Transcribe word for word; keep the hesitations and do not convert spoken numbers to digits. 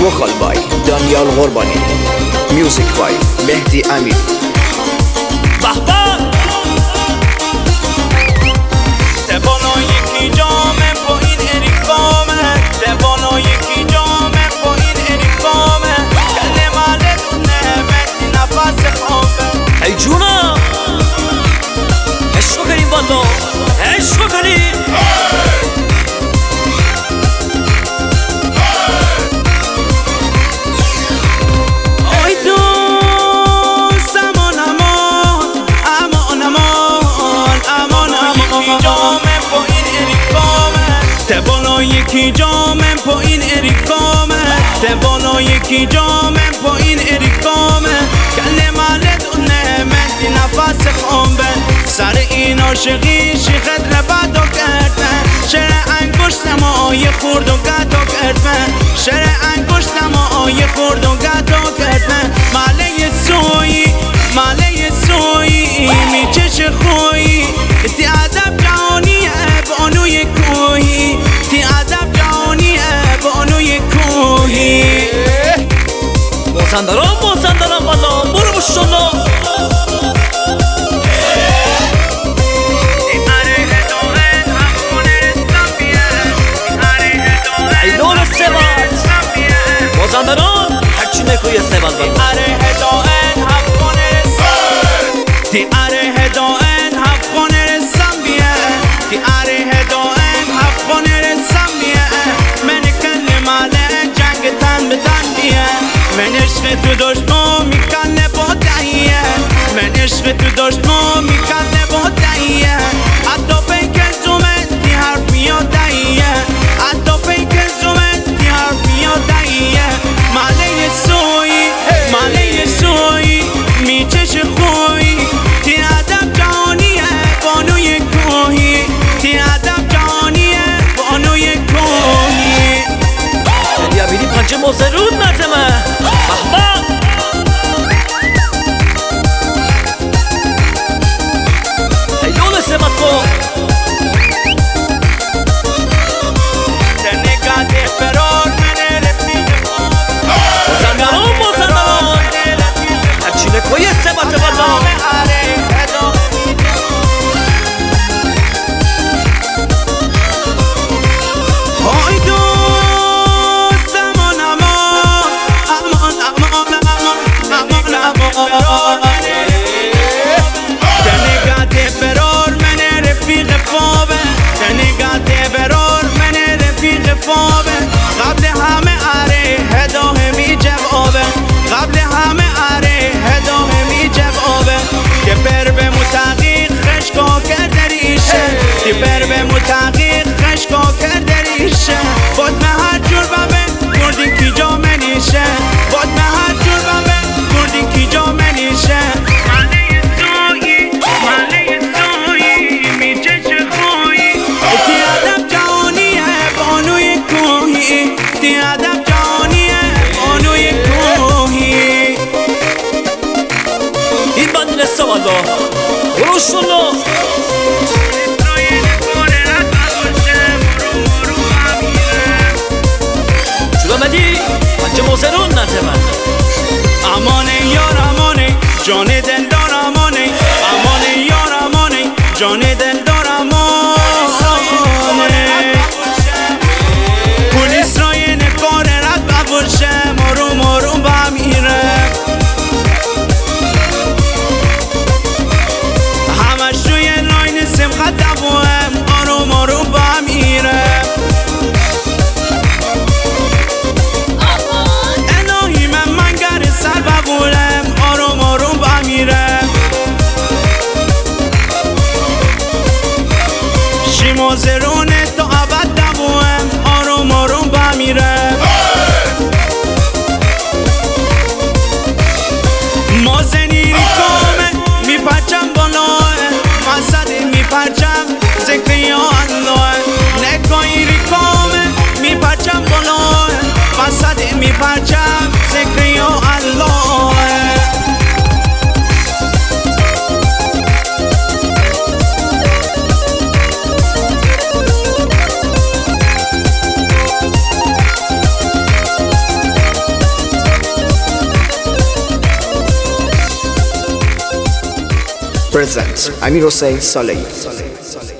وکال بای دانیال قربانی، میوزیک بای مهدی امیری. بحبا دبالا یکی جامه با این اریکامه، دبالا یکی جامه با این اریکامه، کله ماله دونه مهدی نفس خوابه. ای جونا عشق کنیم والا، عشق کنیم. دبالا یکی جامم با این اریکامه، دبالا یکی جامم با این اریکامه، کله ماله دونه مهدی نفس خوابه. سر این عاشقی شیخت ربطو کردن، شر انگشتم آیه خورد و گتو کردن، شر انگشتم آیه خورد و گتو کردن. ماله سویی ماله سویی میچش خویی، تی ادب جهانیه بانوی کوهی، تی ادب جهانیه بانوی کوهی. موسندران موسندران بالا برو بشتنا ایلون سبات موسندران هرچی نکوی سبات اره هداین هفت دی اره هداین هفت خونه رسم بیه، دی اره هداین هفت خونه رسم بیه. من کل ماله جنگ تن بدن بیه، من عشق تو دشمو میکنه با دهیه، من عشق تو دشمو میکنه با دهیه. حتی پیکن زومن دی حرف میاد دهیه، حتی پیکن زومن دی حرف میاد دهیه. ماله سوی ماله سوی میچش خوی، تی ادب جهانیه بانوی کوهی، تی ادب جهانیه بانوی کوهی. بیا بیدی پنچه موزرون نتمه بحبا ایلون سمت کو تنگاته فرار منه رفیق موزندران موزندران هرچی نکوی سمت بالا. تنگاته فرار من رفیق خوابه، تنگاته فرار من رفیق خوابه. قبل همه اره هداه می جوابه، قبل همه اره هداه می جوابه. که بر به متحقیق خشکا کردریشه، که بر به متحقیق خشکا کردریشه. باد به هر جور ببه گردی کی جا منیشه، باد به هر جور ببه گردی کی جا منیشه. ماله سویی ماله سویی میچش خویی، تی ادب جهانیه بانوی کوهی، تی ادب جهانیه بانوی کوهی. این بند نسته والا برو شنو شلو مدی پنچه موزرون نتمن. امانه یار امانه جان دلدار امانه، امانه یار امانه جان دلدار امانه. پلیس رای نکار رد بفرشه مارو مارو بمیره، همش روی لاین سمخت دبوهم آروم آروم بمیره. الهی من منگر سر ببولم آروم آروم بمیره. شیما زرونه تا ابد دبوهم آروم آروم بمیره. مازنی ریکامه میپرچم بالاه، مسده میپرچم ذکر یا الله. نگاهی ریکامه میپرچم بالاه، مسده میپرچم ذکر یا الله. presents Amir Hossein Saleh.